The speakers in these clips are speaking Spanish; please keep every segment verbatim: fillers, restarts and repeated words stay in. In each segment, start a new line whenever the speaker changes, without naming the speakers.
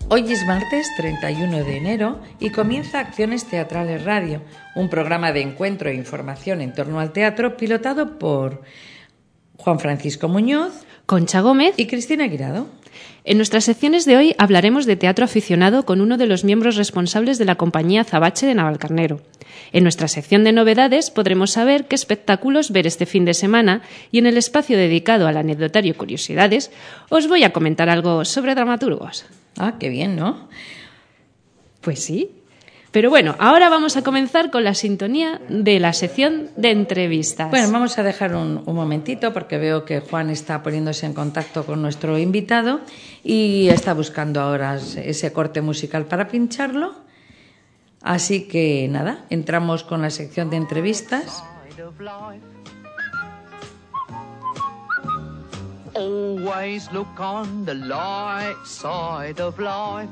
Hoy es martes treinta y uno de enero y comienza Acciones Teatrales Radio, un programa de encuentro e información en torno al teatro pilotado por Juan Francisco Muñoz,
Concha Gómez
y Cristina Guirado.
En nuestras secciones de hoy hablaremos de teatro aficionado con uno de los miembros responsables de la compañía Azabache de Navalcarnero. En nuestra sección de novedades podremos saber qué espectáculos ver este fin de semana y en el espacio dedicado al anecdotario y curiosidades os voy a comentar algo sobre dramaturgos.
Ah, qué bien, ¿no?
Pues sí. Pero bueno, ahora vamos a comenzar con la sintonía de la sección de entrevistas.
Bueno, vamos a dejar un, un momentito porque veo que Juan está poniéndose en contacto con nuestro invitado y está buscando ahora ese corte musical para pincharlo. Así que nada, entramos con la sección de entrevistas.
Always look on the light side of life.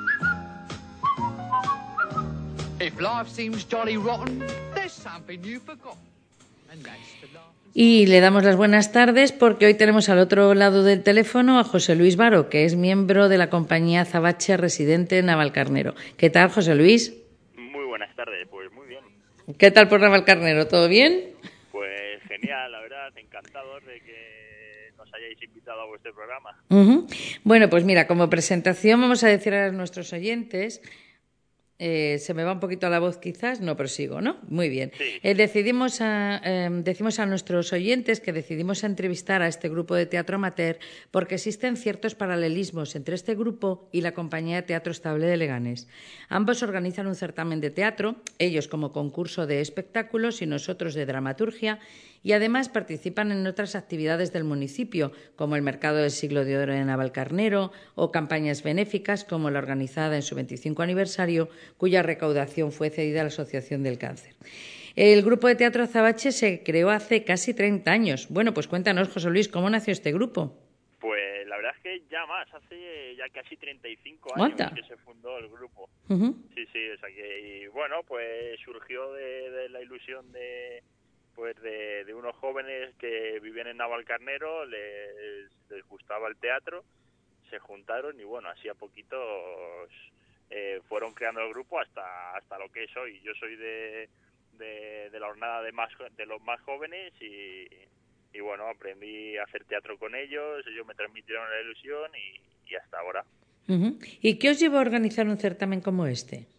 If life seems jolly rotten, there's something you've forgotten. And that's the laugh.
Y le damos las buenas tardes porque hoy tenemos al otro lado del teléfono a José Luis Baro, que es miembro de la compañía Azabache residente en Navalcarnero. ¿Qué tal, José Luis?
Muy buenas tardes, pues muy bien.
¿Qué tal por Navalcarnero? ¿Todo bien?
Pues genial, la verdad, encantados de que nos hayáis invitado a vuestro programa.
Uh-huh. Bueno, pues mira, como presentación vamos a decir a nuestros oyentes... Eh, se me va un poquito la voz quizás, no prosigo, ¿no? Muy bien.
Sí.
Eh, decidimos a, eh, decimos a nuestros oyentes que decidimos entrevistar a este grupo de teatro amateur porque existen ciertos paralelismos entre este grupo y la compañía de teatro estable de Leganés. Ambos organizan un certamen de teatro, ellos como concurso de espectáculos y nosotros de dramaturgia, y además participan en otras actividades del municipio, como el Mercado del Siglo de Oro de Navalcarnero o campañas benéficas como la organizada en su veinticinco aniversario, cuya recaudación fue cedida a la Asociación del Cáncer. El grupo de teatro Azabache se creó hace casi treinta años. Bueno, pues cuéntanos, José Luis, ¿cómo nació este grupo?
Pues la verdad es que ya más, hace ya casi treinta y cinco años
¿Cuánta?
que se fundó el grupo.
Uh-huh.
Sí, sí, o sea que, y bueno, pues surgió de, de la ilusión de... pues de, de unos jóvenes que vivían en Navalcarnero, les, les gustaba el teatro, se juntaron y bueno, así a poquitos eh, fueron creando el grupo hasta hasta lo que es hoy. Yo soy de, de, de la jornada de más de los más jóvenes y, y bueno, aprendí a hacer teatro con ellos, ellos me transmitieron la ilusión y, y hasta ahora.
Uh-huh. ¿Y qué os llevó a organizar un certamen como este?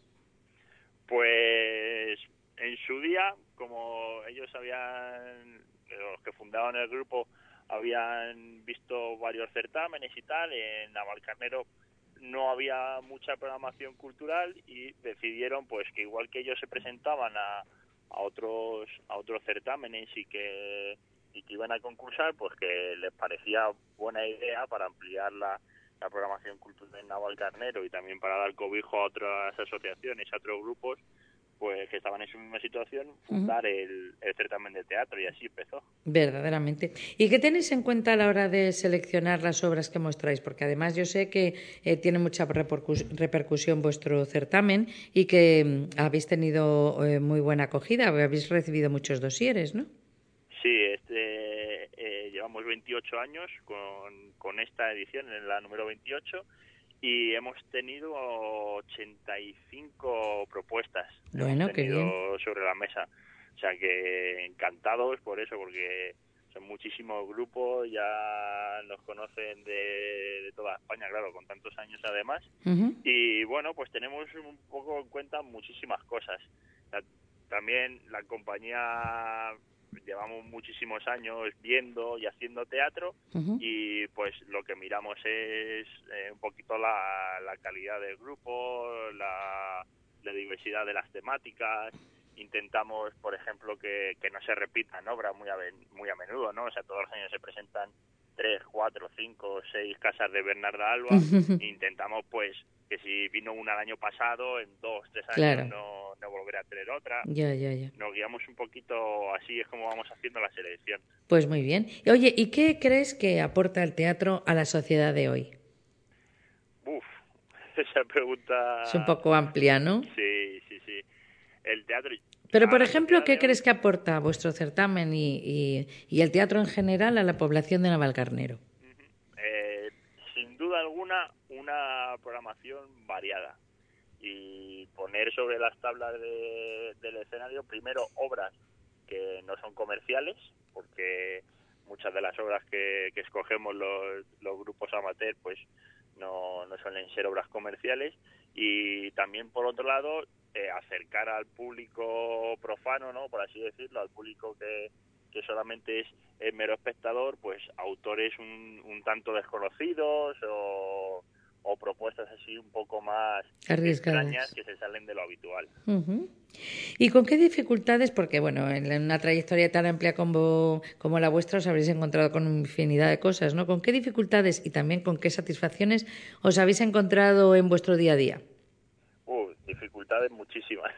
Pues en su día, como ellos habían, los que fundaban el grupo, habían visto varios certámenes y tal, en Navalcarnero no había mucha programación cultural y decidieron pues que igual que ellos se presentaban a, a otros a otros certámenes y que y que iban a concursar, pues que les parecía buena idea para ampliar la, la programación cultural en Navalcarnero y también para dar cobijo a otras asociaciones, a otros grupos, pues que estaban en su misma situación, fundar uh-huh. el, el certamen de teatro, y así empezó.
Verdaderamente. ¿Y qué tenéis en cuenta a la hora de seleccionar las obras que mostráis? Porque además yo sé que eh, tiene mucha repercus- repercusión vuestro certamen y que mm, habéis tenido eh, muy buena acogida, habéis recibido muchos dosieres, ¿no?
Sí, este, eh, llevamos veintiocho años con, con esta edición, en la número veintiocho, y hemos tenido ochenta y cinco propuestas
bueno,
hemos tenido
qué bien.
sobre la mesa. O sea que encantados por eso, porque son muchísimos grupos, ya nos conocen de, de toda España, claro, con tantos años además.
Uh-huh.
Y bueno, pues tenemos un poco en cuenta muchísimas cosas. La, también la compañía... llevamos muchísimos años viendo y haciendo teatro uh-huh. y pues lo que miramos es eh, un poquito la, la calidad del grupo, la, la diversidad de las temáticas. Intentamos, por ejemplo, que, que no se repitan obras muy a, muy a menudo, ¿no? O sea, todos los años se presentan tres, cuatro, cinco, seis casas de Bernarda Alba. Uh-huh. Intentamos, pues, que si vino una el año pasado, en dos, tres años
claro.
no, no volverá a tener otra.
Ya, ya, ya.
Nos guiamos un poquito, así es como vamos haciendo la selección.
Pues muy bien. Oye, ¿y qué crees que aporta el teatro a la sociedad de hoy?
Uf, esa pregunta...
Es un poco amplia, ¿no?
Sí, sí, sí. El teatro...
Pero, por ejemplo, ¿qué crees que aporta vuestro certamen y, y, y el teatro en general a la población de Navalcarnero?
Uh-huh. Eh, sin duda alguna, una programación variada y poner sobre las tablas de, del escenario primero obras que no son comerciales, porque muchas de las obras que, que escogemos los, los grupos amateur pues no, no suelen ser obras comerciales, y también por otro lado eh, acercar al público profano, ¿no?, por así decirlo, al público que, que solamente es el mero espectador, pues autores un, un tanto desconocidos o, o propuestas así un poco más
arriesgadas,
extrañas que se salen de lo habitual.
Uh-huh. ¿Y con qué dificultades? Porque, bueno, en una trayectoria tan amplia como, como la vuestra os habréis encontrado con infinidad de cosas, ¿no? ¿Con qué dificultades y también con qué satisfacciones os habéis encontrado en vuestro día a día?
Uh, dificultades muchísimas,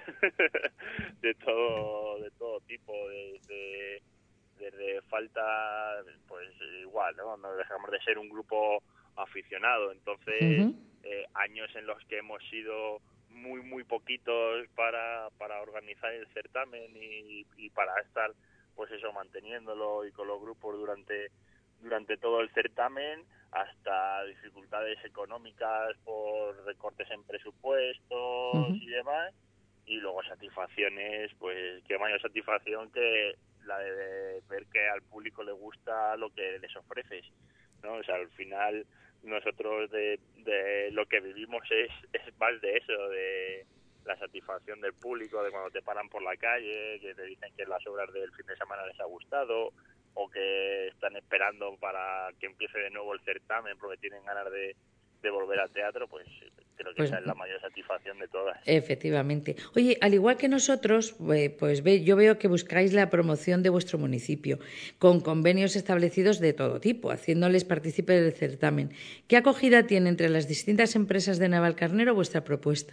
de todo de todo tipo, desde de, de falta, pues igual, ¿no? No dejamos de ser un grupo aficionado, entonces uh-huh. eh, años en los que hemos sido muy muy poquitos para para organizar el certamen y, y para estar pues eso manteniéndolo y con los grupos durante durante todo el certamen, hasta dificultades económicas por recortes en presupuestos uh-huh. y demás, y luego satisfacciones, pues qué mayor satisfacción que la de ver que al público le gusta lo que les ofreces, ¿no? O sea, al final nosotros de, de lo que vivimos es, es más de eso, de la satisfacción del público, de cuando te paran por la calle, que te dicen que las obras del fin de semana les ha gustado, o que están esperando para que empiece de nuevo el certamen porque tienen ganas de, de volver al teatro, pues creo que pues, esa es la mayor satisfacción de todas.
Efectivamente. Oye, al igual que nosotros, pues ve, yo veo que buscáis la promoción de vuestro municipio, con convenios establecidos de todo tipo, haciéndoles partícipe del certamen. ¿Qué acogida tiene entre las distintas empresas de Navalcarnero vuestra propuesta?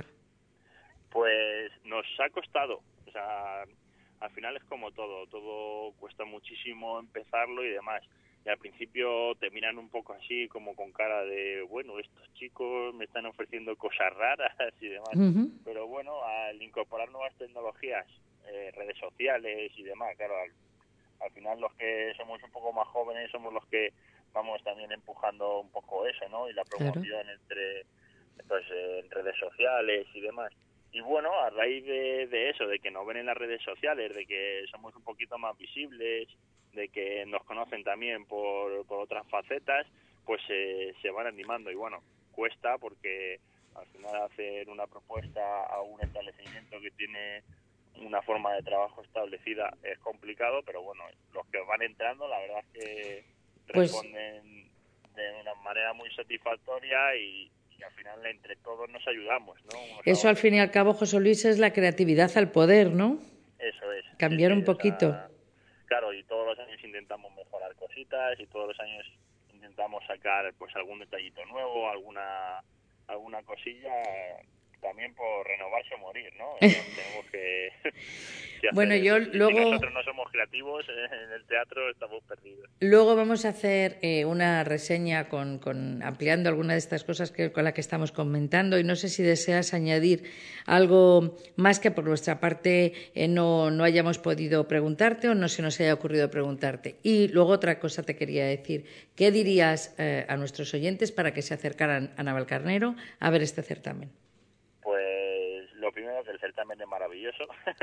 Pues nos ha costado, o sea, al final es como todo, todo cuesta muchísimo empezarlo y demás. Y al principio te miran un poco así, como con cara de, bueno, estos chicos me están ofreciendo cosas raras y demás. Uh-huh. Pero bueno, al incorporar nuevas tecnologías, eh, redes sociales y demás, claro, al, al final los que somos un poco más jóvenes somos los que vamos también empujando un poco eso, ¿no? Y la promoción claro. entre, pues, eh, en redes sociales y demás. Y bueno, a raíz de, de eso, de que nos ven en las redes sociales, de que somos un poquito más visibles, de que nos conocen también por, por otras facetas, pues eh, se van animando. Y bueno, cuesta porque al final hacer una propuesta a un establecimiento que tiene una forma de trabajo establecida es complicado, pero bueno, los que van entrando la verdad es que responden pues, de una manera muy satisfactoria y y al final entre todos nos ayudamos, ¿no? Unos
Eso al fin y al cabo, José Luis, es la creatividad al poder, ¿no?
Eso es.
Cambiar
sí,
un poquito.
O sea, claro, y todos los años intentamos mejorar cositas y todos los años intentamos sacar pues algún detallito nuevo, alguna alguna cosilla, también por renovarse o morir, ¿no? Tenemos que, que
bueno, yo
eso.
luego...
Si nosotros no somos creativos en el teatro, estamos perdidos.
Luego vamos a hacer eh, una reseña con, con ampliando alguna de estas cosas que con la que estamos comentando, y no sé si deseas añadir algo más que por nuestra parte eh, no, no hayamos podido preguntarte o no se nos haya ocurrido preguntarte. Y luego otra cosa te quería decir. ¿Qué dirías eh, a nuestros oyentes para que se acercaran a Navalcarnero a ver este certamen?
Pues lo primero, que el certamen es maravilloso,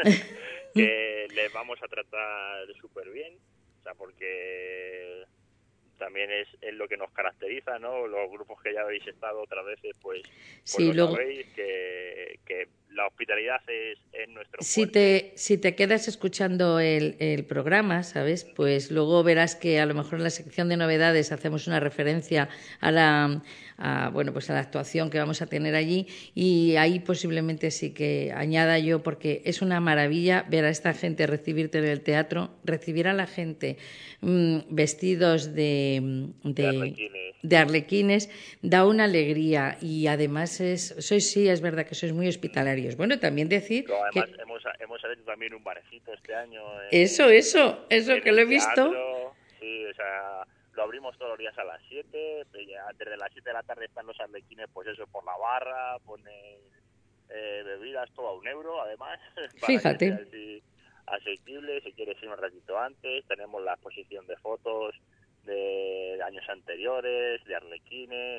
que les vamos a tratar súper bien, o sea, porque también es, es lo que nos caracteriza, ¿no? Los grupos que ya habéis estado otras veces, pues, pues
sí,
lo
luego...
sabéis, que, que la hospitalidad es, es nuestro fuerte.
Si te, si te quedas escuchando el, el programa, ¿sabes? Pues luego verás que a lo mejor en la sección de novedades hacemos una referencia a la, a, bueno, pues a la actuación que vamos a tener allí, y ahí posiblemente sí que añada yo, porque es una maravilla ver a esta gente recibirte en el teatro, recibir a la gente mmm, vestidos de, de,
de, arlequines.
de arlequines, da una alegría, y además es, sois sí, es verdad que sois muy hospitalarios. Bueno, también decir
no, además
que...
hemos, hemos hecho también un barecito este año. En,
eso, eso, eso que lo he visto.
Teatro, sí, o sea, lo abrimos todos los días a las siete, desde las siete de la tarde están los arlequines, pues eso, por la barra, ponen eh, bebidas, todo a un euro, además. Para
Fíjate.
Que sea así asequible, si quieres ir un ratito antes, tenemos la exposición de fotos de años anteriores, de arlequines,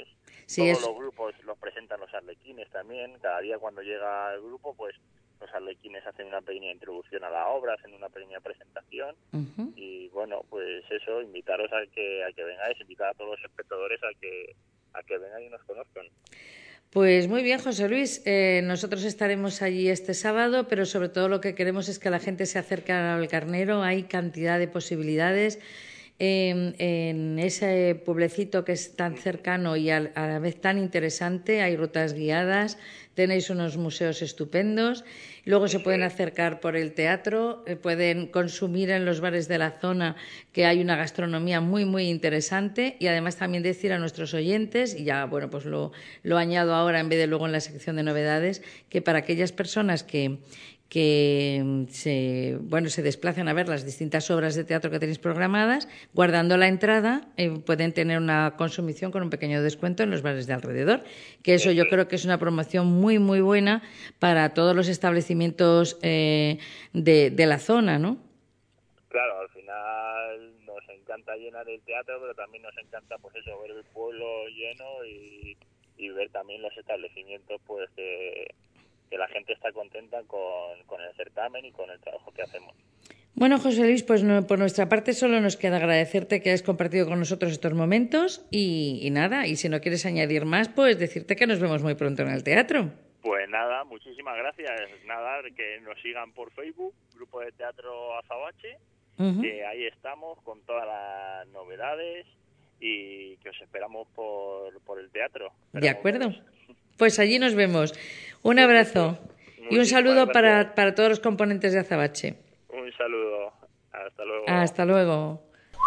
Sí,
Todos
es...
los grupos los presentan los arlequines también. Cada día cuando llega el grupo, pues los arlequines hacen una pequeña introducción a la obra, hacen una pequeña presentación. Uh-huh. Y bueno, pues eso, invitaros a que a que vengáis, invitar a todos los espectadores a que a que vengan y nos conozcan.
Pues muy bien, José Luis, eh, nosotros estaremos allí este sábado, pero sobre todo lo que queremos es que la gente se acerque a Navalcarnero. Hay cantidad de posibilidades en, en ese pueblecito que es tan cercano y a, a la vez tan interesante. Hay rutas guiadas, tenéis unos museos estupendos, luego se pueden acercar por el teatro, eh, pueden consumir en los bares de la zona, que hay una gastronomía muy muy interesante, y además también decir a nuestros oyentes, y ya bueno pues lo, lo añado ahora en vez de luego en la sección de novedades, que para aquellas personas que que se, bueno, se desplacen a ver las distintas obras de teatro que tenéis programadas, guardando la entrada, eh, pueden tener una consumición con un pequeño descuento en los bares de alrededor, que eso yo creo que es una promoción muy, muy buena para todos los establecimientos eh, de, de la zona, ¿no?
Claro, al final nos encanta llenar el teatro, pero también nos encanta, pues eso, ver el pueblo lleno y, y ver también los establecimientos, pues que... que la gente está contenta con, con el certamen y con el trabajo que hacemos.
Bueno, José Luis, pues no, por nuestra parte solo nos queda agradecerte que hayas compartido con nosotros estos momentos y, y nada, y si no quieres añadir más, pues decirte que nos vemos muy pronto en el teatro.
Pues nada, muchísimas gracias. Nada, que nos sigan por Facebook, Grupo de Teatro Azabache, uh-huh. que ahí estamos con todas las novedades y que os esperamos por, por el teatro. Esperamos
de acuerdo.
Veros.
Pues allí nos vemos. Un abrazo y un saludo para, para todos los componentes de Azabache.
Un saludo. Hasta luego.
Hasta luego.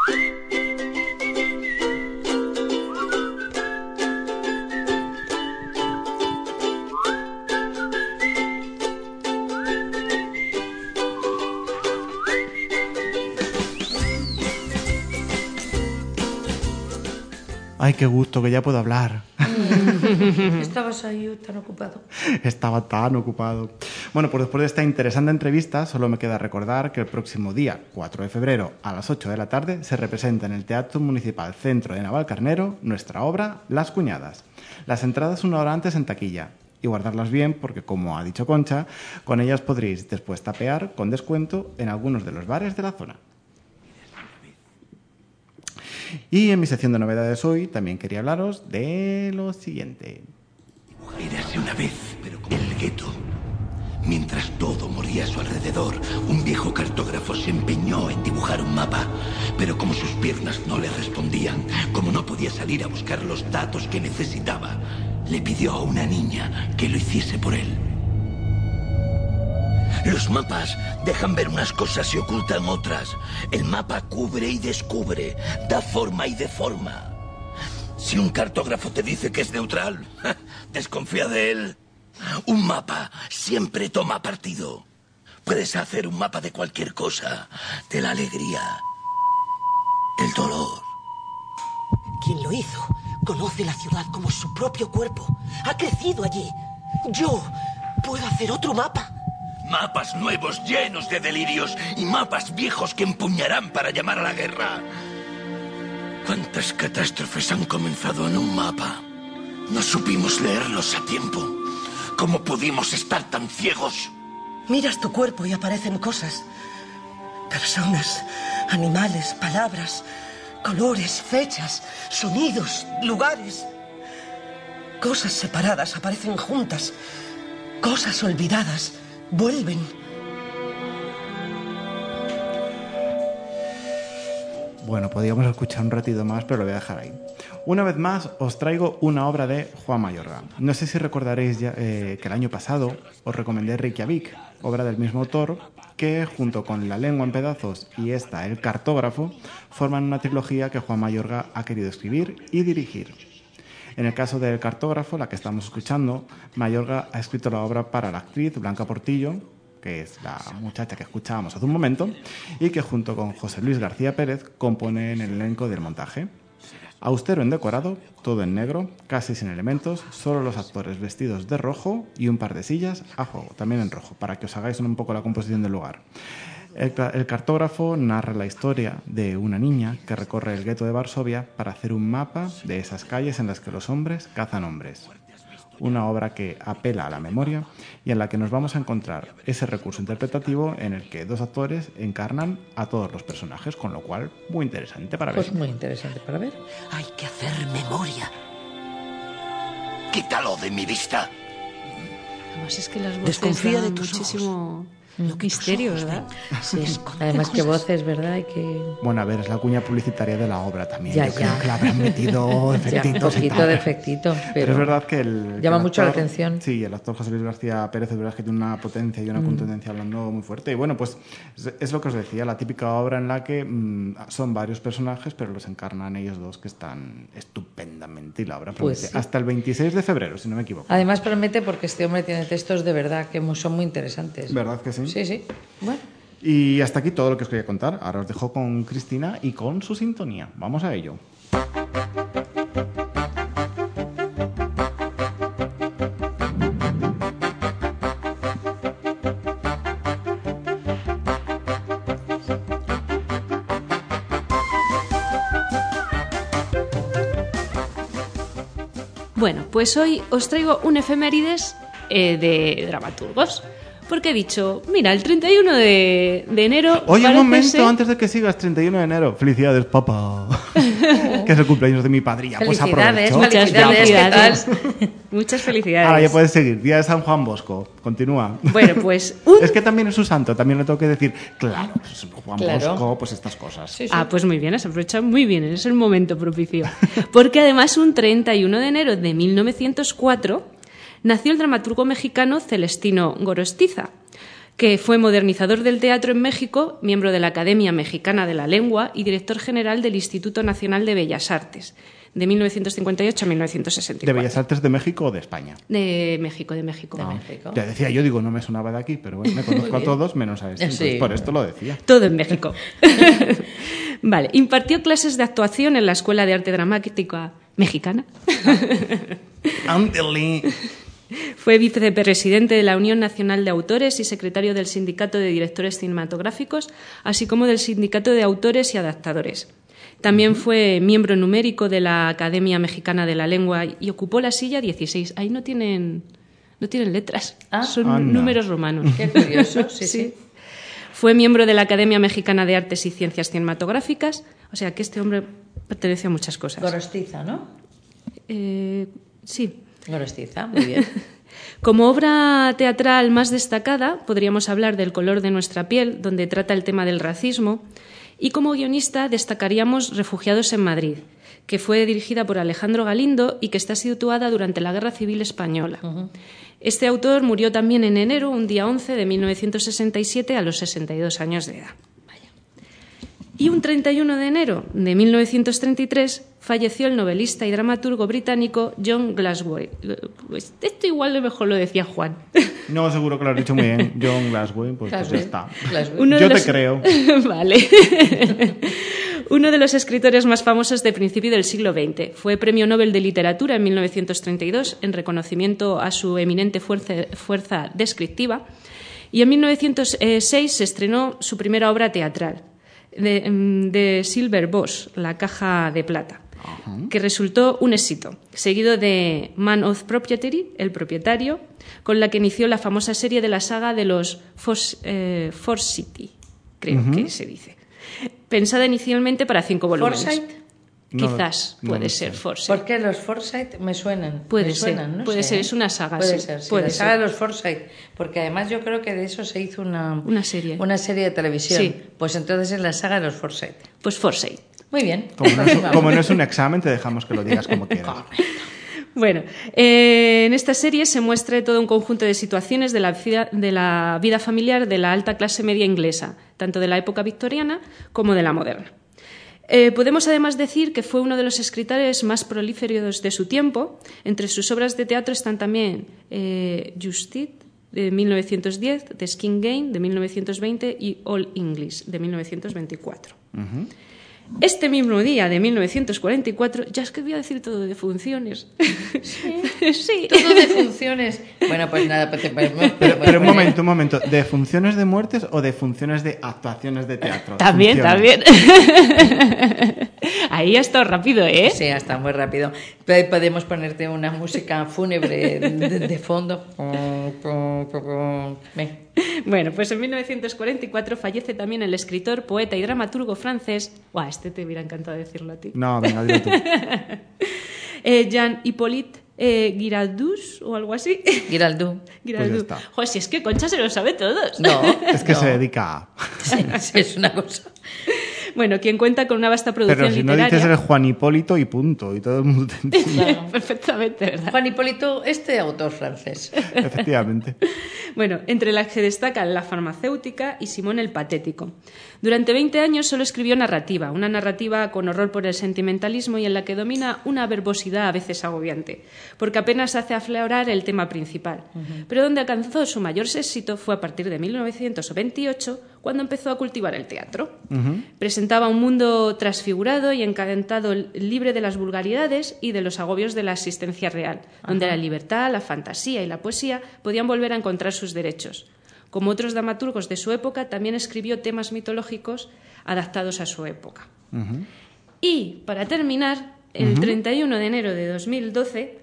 Ay, qué gusto, que ya puedo hablar.
Estabas ahí tan ocupado.
Estaba tan ocupado. Bueno, pues después de esta interesante entrevista, solo me queda recordar que el próximo día, cuatro de febrero, a las ocho de la tarde, se representa en el Teatro Municipal Centro de Navalcarnero nuestra obra Las Cuñadas. Las entradas una hora antes en taquilla. Y guardarlas bien porque, como ha dicho Concha, con ellas podréis después tapear con descuento en algunos de los bares de la zona. Y en mi sección de novedades hoy también quería hablaros de lo siguiente.
Érase una vez, pero como el gueto. Mientras todo moría a su alrededor, un viejo cartógrafo se empeñó en dibujar un mapa. Pero como sus piernas no le respondían, como no podía salir a buscar los datos que necesitaba, le pidió a una niña que lo hiciese por él. Los mapas dejan ver unas cosas y ocultan otras. El mapa cubre y descubre, da forma y deforma. Si un cartógrafo te dice que es neutral, desconfía de él. Un mapa siempre toma partido. Puedes hacer un mapa de cualquier cosa, de la alegría, del dolor.
Quien lo hizo conoce la ciudad como su propio cuerpo. Ha crecido allí. Yo puedo hacer otro mapa.
Mapas nuevos llenos de delirios y mapas viejos que empuñarán para llamar a la guerra. ¿Cuántas catástrofes han comenzado en un mapa? No supimos leerlos a tiempo. ¿Cómo pudimos estar tan ciegos?
Miras tu cuerpo y aparecen cosas. Personas, animales, palabras, colores, fechas, sonidos, lugares. Cosas separadas aparecen juntas. Cosas olvidadas vuelven.
Bueno, podríamos escuchar un ratito más, pero lo voy a dejar ahí. Una vez más os traigo una obra de Juan Mayorga. No sé si recordaréis ya, eh, que el año pasado os recomendé Reykjavik, obra del mismo autor, que junto con La lengua en pedazos y esta, El cartógrafo, forman una trilogía que Juan Mayorga ha querido escribir y dirigir. En el caso del cartógrafo, la que estamos escuchando, Mayorga ha escrito la obra para la actriz Blanca Portillo, que es la muchacha que escuchábamos hace un momento, y que junto con José Luis García Pérez compone en el elenco del montaje. Austero en decorado, todo en negro, casi sin elementos, solo los actores vestidos de rojo y un par de sillas a juego, también en rojo, para que os hagáis un poco la composición del lugar. El, el cartógrafo narra la historia de una niña que recorre el gueto de Varsovia para hacer un mapa de esas calles en las que los hombres cazan hombres. Una obra que apela a la memoria y en la que nos vamos a encontrar ese recurso interpretativo en el que dos actores encarnan a todos los personajes, con lo cual muy interesante para ver.
Pues muy interesante para ver.
Hay que hacer memoria.
Quítalo de mi vista.
Además es que las voces
Desconfía
dan
de tus
muchísimo
Lo que tus
misterio,
ojos
¿verdad?
ven.
Sí.
Esconde
Además, qué
cosas.
voces, ¿verdad? Hay que...
Bueno, a ver, es la cuña publicitaria de la obra también.
Ya,
Yo creo
ya.
que le habrán metido
Ya, un
efectitos y
poquito
tal.
de efectito, pero,
Pero es verdad que el... que
llama
el
mucho la
actor-
atención.
Sí, el actor José Luis García Pérez es verdad que tiene una potencia y una
Mm.
contundencia hablando muy fuerte. Y bueno, pues es, es lo que os decía, la típica obra en la que mm, son varios personajes, pero los encarnan ellos dos que están estupendamente. Y la obra
Pues
promete
sí.
hasta el veintiséis de febrero, si no me equivoco.
Además promete porque este hombre tiene textos de verdad que mu- son muy interesantes.
¿Verdad que sí?
Sí, sí. Bueno.
Y hasta aquí todo lo que os quería contar. Ahora os dejo con Cristina y con su sintonía. Vamos a ello.
Bueno, pues hoy os traigo un efemérides eh, de dramaturgos. Porque he dicho, mira, el treinta y uno de, de enero.
Oye, un
parece
momento,
ser-
antes de que sigas, treinta y uno de enero. Felicidades, papá. que es el cumpleaños de mi padre. Ya, pues
Felicidades,
aprovecho.
Muchas
felicidades, ¿qué
felicidades.
tal?
Muchas felicidades.
Ahora ya puedes seguir. Día de San Juan Bosco. Continúa.
Bueno, pues un...
Es que también es su santo, también le tengo que decir, claro, pues Juan
Claro.
Bosco, pues estas cosas.
Sí, sí.
Ah, pues muy bien, has aprovechado muy bien, es el momento propicio. Porque además un treinta y uno de enero de mil novecientos cuatro nació el dramaturgo mexicano Celestino Gorostiza, que fue modernizador del teatro en México, miembro de la Academia Mexicana de la Lengua y director general del Instituto Nacional de Bellas Artes, de mil novecientos cincuenta y ocho a mil novecientos sesenta y
¿De
cuatro.
Bellas Artes de México o de España?
De México, de México.
De México.
Ya decía yo, digo, no me sonaba de aquí, pero bueno, me conozco a
bien.
todos menos a este, entonces
Sí.
por esto lo decía.
Todo en México. Vale, impartió clases de actuación en la Escuela de Arte Dramática Mexicana.
Ándale.
Fue vicepresidente de la Unión Nacional de Autores y secretario del Sindicato de Directores Cinematográficos, así como del Sindicato de Autores y Adaptadores. También fue miembro numérico de la Academia Mexicana de la Lengua y ocupó la silla dieciséis. Ahí no tienen, no tienen letras,
Ah.
son
Anda.
números romanos.
Qué curioso, sí, sí.
Fue miembro de la Academia Mexicana de Artes y Ciencias Cinematográficas, o sea que este hombre pertenece a muchas cosas.
Gorostiza, ¿no?
Eh, sí.
Gorostiza, muy bien.
Como obra teatral más destacada, podríamos hablar del Color de nuestra piel, donde trata el tema del racismo, y como guionista destacaríamos Refugiados en Madrid, que fue dirigida por Alejandro Galindo y que está situada durante la Guerra Civil Española. Este autor murió también en enero, un día once de mil novecientos sesenta y siete, a los sesenta y dos años de edad. Y un treinta y uno de enero de mil novecientos treinta y tres falleció el novelista y dramaturgo británico John Glasgow. Pues esto igual lo mejor lo decía Juan.
No, seguro que lo has dicho muy bien. John Glasgow, pues, pues ya
Glasgow.
está.
Glasgow.
Uno de
Yo
los-
te creo.
Vale. Uno de los escritores más famosos de principio del siglo veinte. Fue Premio Nobel de Literatura en mil novecientos treinta y dos en reconocimiento a su eminente fuerza, fuerza descriptiva. Y en mil novecientos seis se estrenó su primera obra teatral, de, de Silver Boss, La caja de plata, que resultó un éxito, seguido de Man of Propriety, El propietario, con la que inició la famosa serie de la saga de los Fors, eh, Forsyth, creo que se dice. Pensada inicialmente para cinco volúmenes.
¿Forsyth?
No,
Quizás
no
puede
lo
ser
sé.
Forsyth.
Porque los Forsyth me suenan.
Puede
me
ser,
suenan, no
puede
sé,
ser,
¿eh?
es una saga,
Puede
sí,
ser, sí,
puede
la
ser.
saga de los Forsyth. Porque además yo creo que de eso se hizo una,
Una serie.
una serie de televisión.
Sí.
Pues entonces es la saga de los Forsyth.
Pues Forsyth.
Muy bien.
Como no, es,
Continuamos.
como no es un examen, te dejamos que lo digas como quieras.
Bueno, eh, en esta serie se muestra todo un conjunto de situaciones de la, vida, de la vida familiar de la alta clase media inglesa, tanto de la época victoriana como de la moderna. Eh, podemos además decir que fue uno de los escritores más prolíferos de su tiempo. Entre sus obras de teatro están también eh, Justice, de mil novecientos diez, The Skin Game, de mil novecientos veinte, y All English, de mil novecientos veinticuatro. Este mismo día de mil novecientos cuarenta y cuatro, ya es que voy a decir todo de funciones.
Sí,
sí.
todo de funciones. Bueno, pues nada, pues, pues, pues,
Pero, pero un momento, un momento. ¿De funciones de muertes o de funciones de actuaciones de teatro?
También,
Funciones.
también. Ahí ha estado rápido, ¿eh?
Sí, está muy rápido. Pero podemos ponerte una música fúnebre de, de fondo. Ven.
Bueno, pues en mil novecientos cuarenta y cuatro fallece también el escritor, poeta y dramaturgo francés. Buah, este te hubiera encantado decirlo a ti.
No, venga, dilo tú.
eh, Jean-Hippolyte eh, Giraldus o algo así.
Giraldú.
Giraldus.
Pues ya está.
Joder, si es que Concha se lo sabe todos.
No,
Es que
no.
se dedica a...
Sí, sí, es una cosa.
Bueno, quien cuenta con una vasta producción
Pero si no
literaria.
dices el Juan Hipólito y punto, y todo el mundo te entiende.
Claro.
Perfectamente, ¿verdad?
Juan Hipólito, este autor francés.
Efectivamente.
Bueno, entre las que destacan la farmacéutica y Simón el Patético. Durante veinte años solo escribió narrativa, una narrativa con horror por el sentimentalismo y en la que domina una verbosidad a veces agobiante, porque apenas hace aflorar el tema principal. Uh-huh. Pero donde alcanzó su mayor éxito fue a partir de mil novecientos veintiocho, cuando empezó a cultivar el teatro. Uh-huh. Presentaba un mundo transfigurado y encadentado, libre de las vulgaridades y de los agobios de la existencia real, uh-huh. donde la libertad, la fantasía y la poesía podían volver a encontrar sus derechos. Como otros dramaturgos de su época, también escribió temas mitológicos adaptados a su época. Uh-huh. Y, para terminar, el uh-huh. treinta y uno de enero de dos mil doce,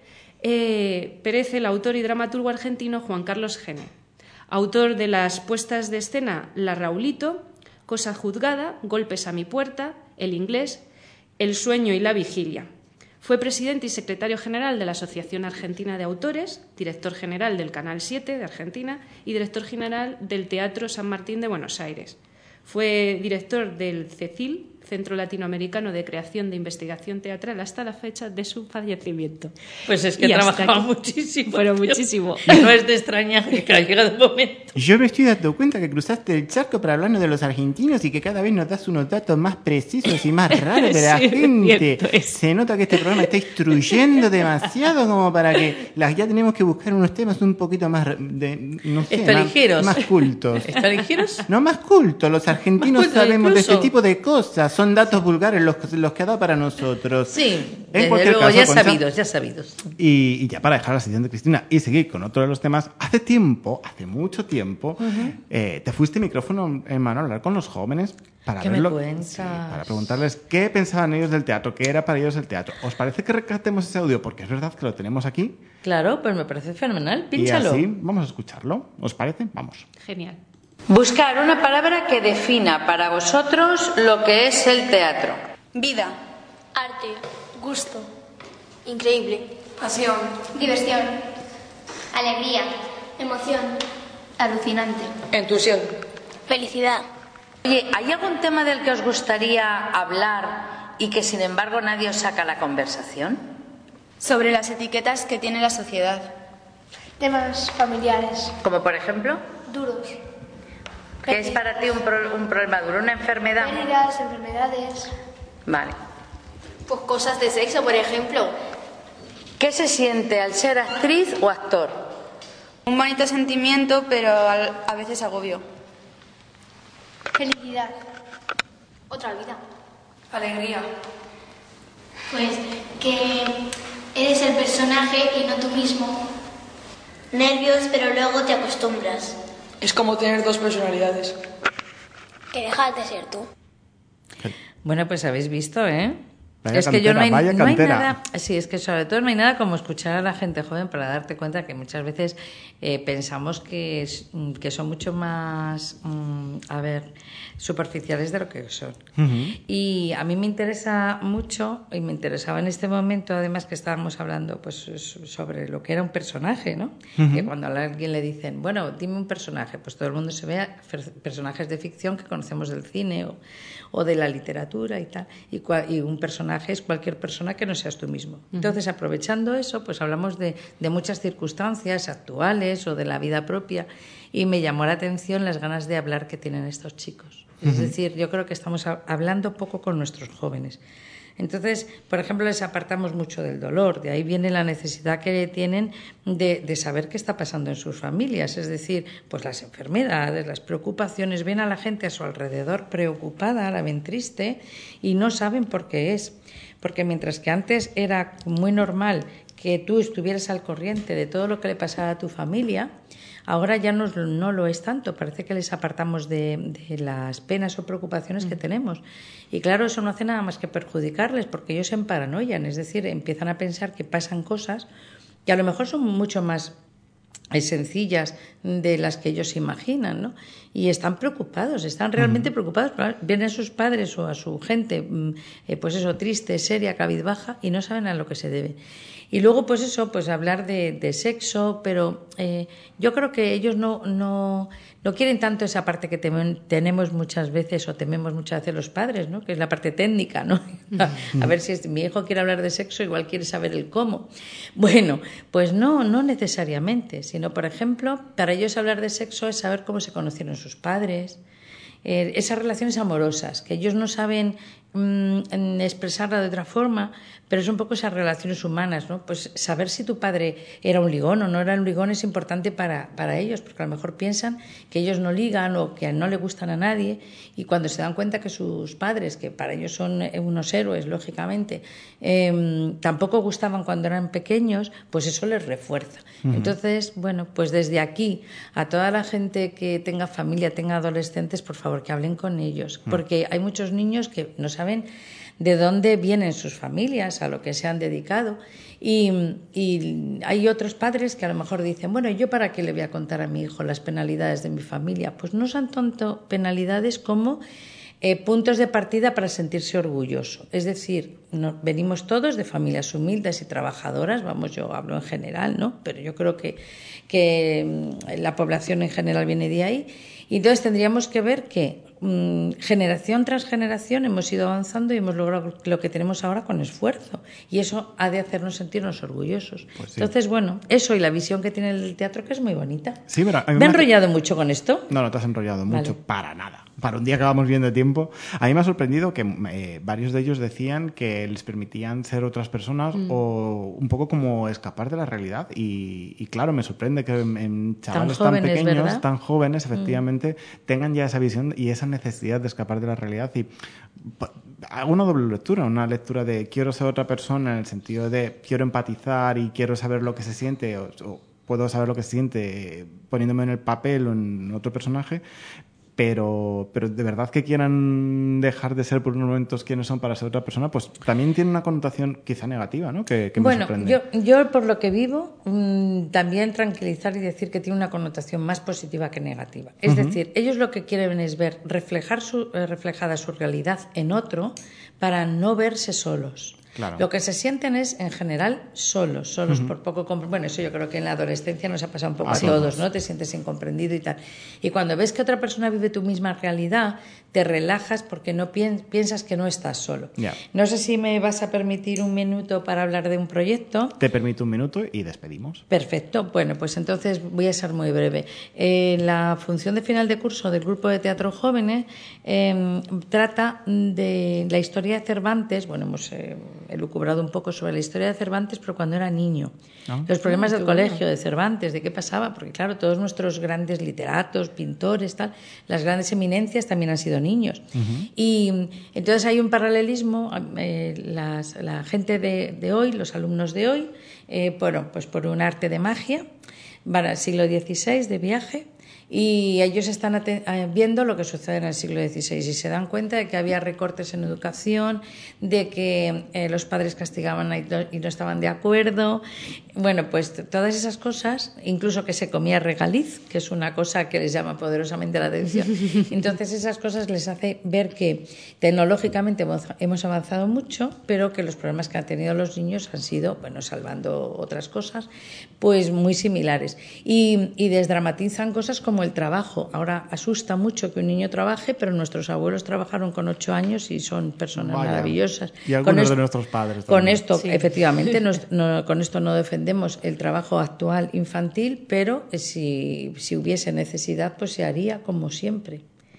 eh, perece el autor y dramaturgo argentino Juan Carlos Gene, autor de las puestas de escena La Raulito, Cosa juzgada, Golpes a mi puerta, El inglés, El sueño y la vigilia. Fue presidente y secretario general de la Asociación Argentina de Autores, director general del Canal siete de Argentina y director general del Teatro San Martín de Buenos Aires. Fue director del CECIL, Centro Latinoamericano de Creación de Investigación Teatral, hasta la fecha de su fallecimiento.
Pues es que
Y hasta
trabajaba
aquí.
muchísimo.
Pero muchísimo.
No es de extrañar que ha llegado el momento.
Yo me estoy dando cuenta que cruzaste el charco para hablarnos de los argentinos y que cada vez nos das unos datos más precisos y más raros de la
Sí,
gente.
cierto es.
Se nota que este programa está instruyendo demasiado como para que las, ya tenemos que buscar unos temas un poquito más, de, no sé,
Está
más,
ligeros.
más cultos.
¿Está ligeros?
No, más cultos. Los argentinos
Más cultos,
sabemos
incluso.
de este tipo de cosas. Son datos vulgares los, los que ha dado para nosotros.
Sí,
En
desde
cualquier
luego,
caso,
ya
Concha,
sabidos, ya sabidos.
Y, y ya para dejar la sección de Cristina y seguir con otro de los temas, hace tiempo, hace mucho tiempo, uh-huh. eh, te fuiste micrófono en mano a hablar con los jóvenes para
¿Qué
verlo,
me cuentas?
sí, para preguntarles qué pensaban ellos del teatro, qué era para ellos el teatro. ¿Os parece que rescatemos ese audio? Porque es verdad que lo tenemos aquí.
Claro, pues me parece fenomenal. Pínchalo.
Y así vamos a escucharlo. ¿Os parece? Vamos.
Genial.
Buscar una palabra que defina para vosotros lo que es el teatro.
Vida.
Arte. Gusto. Increíble.
Pasión.
Diversión. Alegría. Emoción. Alucinante.
Entusiasmo.
Felicidad.
Oye, ¿hay algún tema del que os gustaría hablar y que sin embargo nadie os saca la conversación?
Sobre las etiquetas que tiene la sociedad.
Temas familiares.
Como por ejemplo,
Duros.
¿qué es para ti un, pro- un problema duro? ¿Una enfermedad?
Pérdidas, enfermedades.
Vale.
Pues cosas de sexo, por ejemplo.
¿Qué se siente al ser actriz o actor?
Un bonito sentimiento, pero al- a veces agobio.
Felicidad. Otra vida.
Alegría.
Pues que eres el personaje y no tú mismo. Nervios, pero luego te acostumbras.
Es como tener dos personalidades.
Que dejas de ser tú.
Bueno, pues habéis visto, ¿eh?
Vaya
es que yo no hay,
cantera, vaya
no hay
cantera.
nada, sí, es que sobre todo no hay nada como escuchar a la gente joven para darte cuenta que muchas veces eh, pensamos que, es, que son mucho más, um, a ver, superficiales de lo que son. Uh-huh. Y a mí me interesa mucho, y me interesaba en este momento, además que estábamos hablando pues sobre lo que era un personaje, ¿no? Uh-huh. Que cuando a alguien le dicen, bueno, dime un personaje, pues todo el mundo se ve a personajes de ficción que conocemos del cine o, o de la literatura y tal, y, cua- y un personaje es cualquier persona que no seas tú mismo. Entonces, aprovechando eso, pues hablamos de, de muchas circunstancias actuales o de la vida propia, y me llamó la atención las ganas de hablar que tienen estos chicos. Es uh-huh. decir, yo creo que estamos a- hablando poco con nuestros jóvenes. Entonces, por ejemplo, les apartamos mucho del dolor. De ahí viene la necesidad que tienen de, de saber qué está pasando en sus familias. Es decir, pues las enfermedades, las preocupaciones. Ven a la gente a su alrededor preocupada, la ven triste y no saben por qué es. Porque mientras que antes era muy normal que tú estuvieras al corriente de todo lo que le pasaba a tu familia, ahora ya no, no lo es tanto. Parece que les apartamos de, de las penas o preocupaciones que tenemos. Y claro, eso no hace nada más que perjudicarles, porque ellos se paranoian, es decir, empiezan a pensar que pasan cosas que a lo mejor son mucho más sencillas de las que ellos imaginan, ¿no? Y están preocupados, están realmente uh-huh. preocupados. Vienen a sus padres o a su gente, eh, pues eso, triste, seria, cabizbaja, y no saben a lo que se debe. Y luego, pues eso, pues hablar de, de sexo, pero eh, yo creo que ellos no, no, no quieren tanto esa parte que tem- tenemos muchas veces o tememos muchas veces los padres, ¿no? Que es la parte técnica, ¿no? A, a ver si es, mi hijo quiere hablar de sexo, igual quiere saber el cómo. Bueno, pues no, no necesariamente, sino, por ejemplo, para ellos hablar de sexo es saber cómo se conocieron sus padres, eh, esas relaciones amorosas, que ellos no saben mmm, expresarla de otra forma, pero es un poco esas relaciones humanas, ¿no? Pues saber si tu padre era un ligón o no era un ligón es importante para, para ellos, porque a lo mejor piensan que ellos no ligan o que no le gustan a nadie, y cuando se dan cuenta que sus padres, que para ellos son unos héroes, lógicamente, eh, tampoco gustaban cuando eran pequeños, pues eso les refuerza. Uh-huh. Entonces, bueno, pues desde aquí, a toda la gente que tenga familia, tenga adolescentes, por favor, que hablen con ellos, uh-huh. porque hay muchos niños que no saben de dónde vienen sus familias, a lo que se han dedicado, y, y hay otros padres que a lo mejor dicen, bueno, ¿yo para qué le voy a contar a mi hijo las penalidades de mi familia? Pues no son tanto penalidades como eh, puntos de partida para sentirse orgulloso. Es decir, no, venimos todos de familias humildes y trabajadoras, vamos, yo hablo en general, ¿no? Pero yo creo que, que la población en general viene de ahí, y entonces tendríamos que ver que generación tras generación hemos ido avanzando y hemos logrado lo que tenemos ahora con esfuerzo, y eso ha de hacernos sentirnos orgullosos. Pues sí. Entonces, bueno, eso y la visión que tiene el teatro, que es muy bonita.
Sí, pero
¿Me he enrollado mucho con esto?
No, no te has enrollado mucho,
vale.
Para nada. Para un día que vamos bien de tiempo. A mí me ha sorprendido que eh, varios de ellos decían que les permitían ser otras personas mm. o un poco como escapar de la realidad, y, y claro, me sorprende que en, en chavales tan, jóvenes, tan pequeños, ¿verdad? Tan jóvenes, efectivamente, mm. tengan ya esa visión y esa necesidad de escapar de la realidad. Y hago una doble lectura, una lectura de quiero ser otra persona en el sentido de quiero empatizar y quiero saber lo que se siente, o, o puedo saber lo que se siente poniéndome en el papel o en otro personaje, pero, pero de verdad que quieran dejar de ser por unos momentos quienes son para ser otra persona, pues también tiene una connotación quizá negativa, ¿no? Que, que me
bueno,
sorprende.
Yo, yo por lo que vivo, mmm, también tranquilizar y decir que tiene una connotación más positiva que negativa. Es uh-huh. decir, ellos lo que quieren es ver reflejar su, eh, reflejada su realidad en otro para no verse solos. Claro. Lo que se sienten es, en general, solos, solos uh-huh. por poco... Comp- bueno, eso yo creo que en la adolescencia nos ha pasado un poco Así a todos, es. ¿no? Te sientes incomprendido y tal. Y cuando ves que otra persona vive tu misma realidad, te relajas porque no pi- piensas que no estás solo. Yeah. No sé si me vas a permitir un minuto para hablar de un proyecto.
Te permito un minuto y despedimos.
Perfecto. Bueno, pues entonces voy a ser muy breve. Eh, la función de final de curso del Grupo de Teatro Jóvenes eh, trata de la historia de Cervantes. Bueno, hemos... Eh, elucubrado un poco sobre la historia de Cervantes, pero cuando era niño. ¿No? Los problemas oh, del colegio bueno. de Cervantes, de qué pasaba, porque claro, todos nuestros grandes literatos, pintores, tal, las grandes eminencias también han sido niños. Uh-huh. Y entonces hay un paralelismo, eh, las, la gente de, de hoy, los alumnos de hoy, eh, bueno, pues por un arte de magia, van al siglo dieciséis de viaje, y ellos están viendo lo que sucede en el siglo dieciséis y se dan cuenta de que había recortes en educación, de que eh, los padres castigaban y no estaban de acuerdo. Bueno, pues todas esas cosas, incluso que se comía regaliz, que es una cosa que les llama poderosamente la atención. Entonces esas cosas les hace ver que tecnológicamente hemos, hemos avanzado mucho, pero que los problemas que han tenido los niños han sido, bueno, salvando otras cosas, pues muy similares. Y, y desdramatizan cosas como el trabajo. Ahora asusta mucho que un niño trabaje, pero nuestros abuelos trabajaron con ocho años y son personas Vaya. maravillosas.
Y algunos con esto, de nuestros padres
también. Con esto, sí. efectivamente, nos, no, con esto no defendemos el trabajo actual infantil, pero si, si hubiese necesidad, pues se haría como siempre.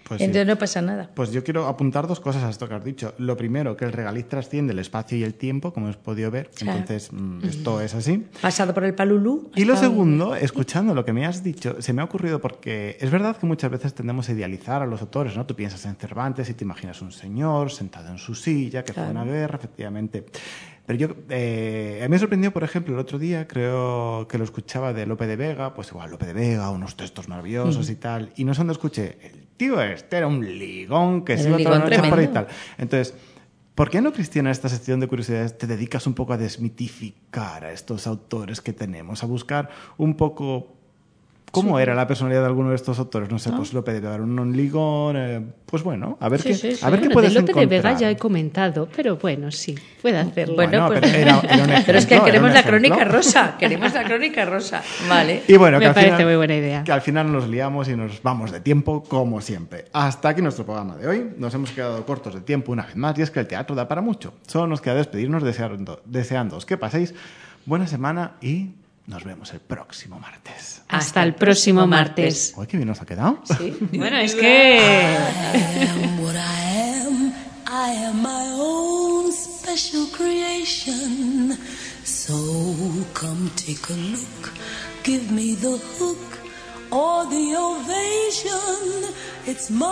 Pues
Entonces
sí.
no pasa nada.
Pues yo quiero apuntar dos cosas a esto que has dicho. Lo primero, que el regaliz trasciende el espacio y el tiempo, como hemos podido ver.
Claro.
Entonces, mm, esto es así.
Pasado por el palulú.
Y lo
hasta-
segundo, escuchando lo que me has dicho, se me ha ocurrido porque es verdad que muchas veces tendemos a idealizar a los autores, ¿no? Tú piensas en Cervantes y te imaginas un señor sentado en su silla, que
Claro.
fue a una guerra, efectivamente. Pero yo, eh, a mí me sorprendió, por ejemplo, el otro día, creo que lo escuchaba de Lope de Vega, pues igual Lope de Vega, unos textos maravillosos
Ujú.
y tal, y no sé dónde escuché, el tío este era un ligón que
Era
se
un
iba toda la
ligón
noche por ahí y
tremendo.
tal. Entonces, ¿por qué no, Cristina, en esta sección de curiosidades te dedicas un poco a desmitificar a estos autores que tenemos, a buscar un poco cómo
Sí.
era la personalidad de alguno de estos autores? No sé,
¿No?
pues Lope de Vega, un ligón, eh, pues bueno, a ver
Sí,
qué,
sí, sí.
a ver qué
Bueno,
puedes
de Lope de
encontrar.
Vega ya he comentado, pero bueno, sí, puede hacerlo.
Bueno,
Bueno,
pues,
pero era- era un
pero es que
ejemplo,
queremos
era
la
un ejemplo.
crónica rosa. Queremos la crónica rosa. Vale.
Y bueno,
Me
que al
parece
final,
muy buena idea.
Que al final nos liamos y nos vamos de tiempo, como siempre. Hasta aquí nuestro programa de hoy. Nos hemos quedado cortos de tiempo una vez más, y es que el teatro da para mucho. Solo nos queda despedirnos deseando, deseándoos que paséis buena semana y nos vemos el próximo martes.
Hasta el próximo martes.
Uy, qué bien nos ha quedado.
Sí.
Bueno, es que...
What I am, I am my own special creation. So come take a look, give me the hook or the ovation. It's my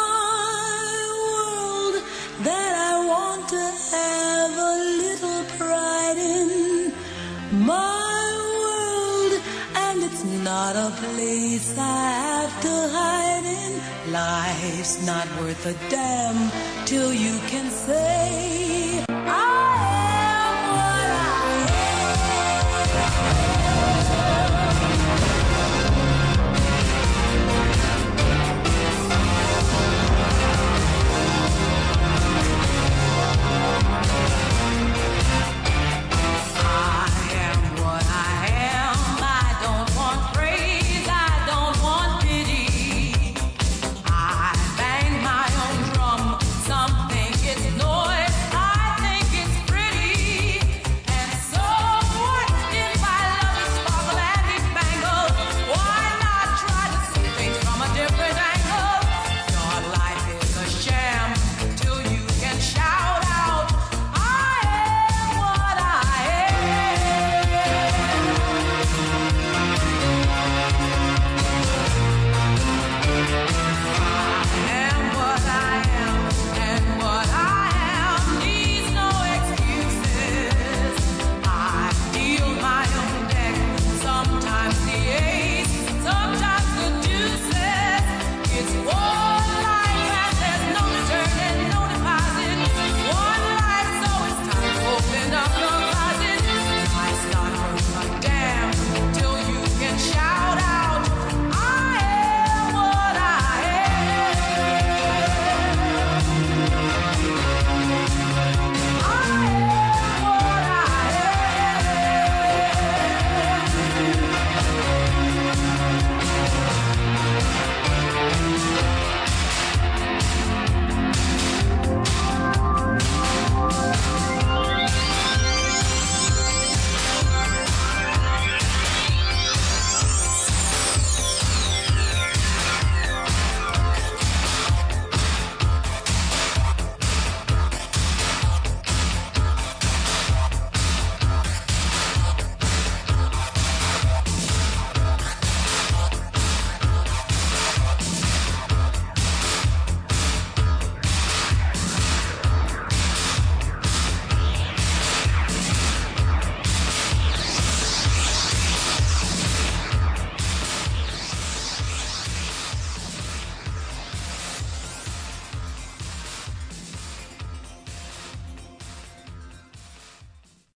world that I want to have a little pride in. My world, and it's not a place I have to hide in. Life's not worth a damn till you can say